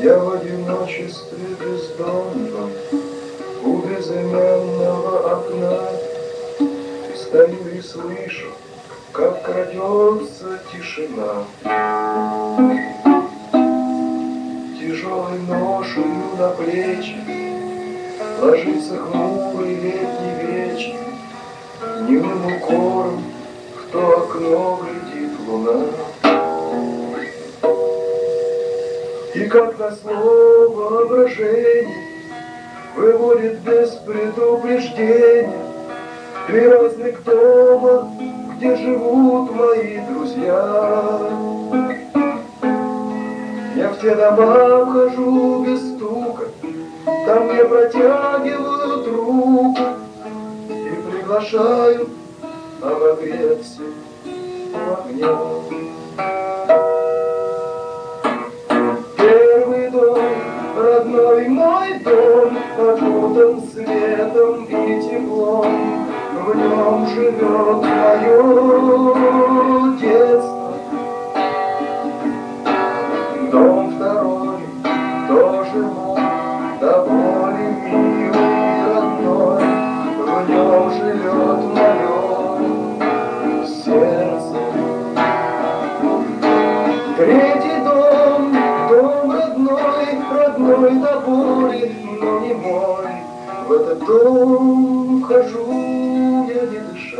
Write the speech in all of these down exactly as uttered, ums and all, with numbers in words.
Я в одиночестве бездомном у безымянного окна стою и слышу, как крадется тишина. Тяжелой ношею на плечи ложится хмурый летний вечер. Немым укором в то окно глядит луна. И как назло воображение выводит без предупреждения три разных дома, где живут мои друзья. Я в те дома вхожу без стука, там мне протягивают руку и приглашают обогреться в огне. Первый дом, родной мой дом, окутан светом и теплом. В нем живет мое детство. Дом второй тоже мой, до боли милый и родной. В нем живет мое сердце. Третий дом, дом родной, родной до боли, но не мой. В этот дом вхожу я не дыша,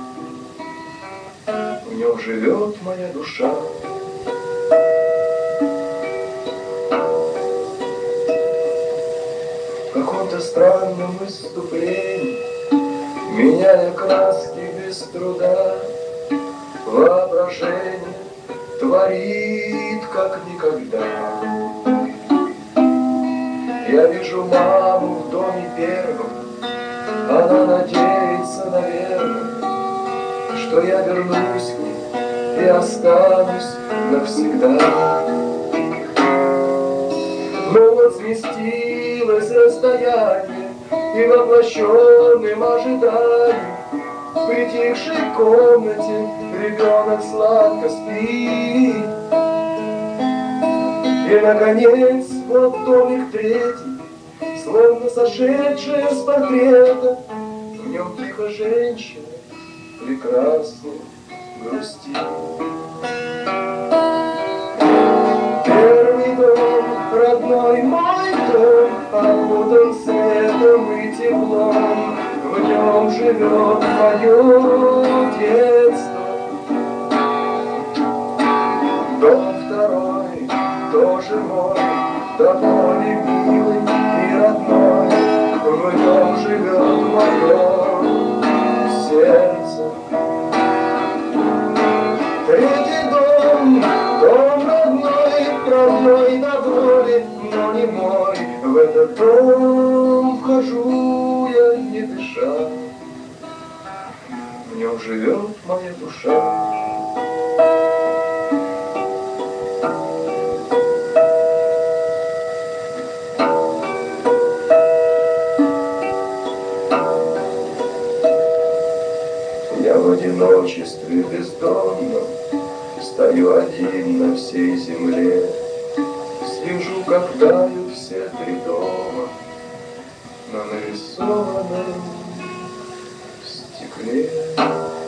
в нем живет моя душа. В каком-то странном выступлении, меняя краски без труда, воображение творит как никогда. Я вижу маму в доме первом, она надеется, наверное, что я вернусь к ней и останусь навсегда. Но вот сместилось расстояние, и в воплощенном ожидании в притихшей комнате ребенок сладко спит. И, наконец, вот домик третий, словно сошедшая с портрета, в нем тихо женщина прекрасно грустит. Первый дом, родной мой дом, окутан светом и теплом. В нем живет мое детство. Дом второй тоже мой, до боли милый и родной. В нем живет мое сердце. Третий дом, дом родной, родной до боли, но не мой. В этот дом вхожу я не дыша, в нем живет моя душа. Я в одиночестве бездомном стою один на всей земле. Слежу, как тают все три дома на нарисованном стекле.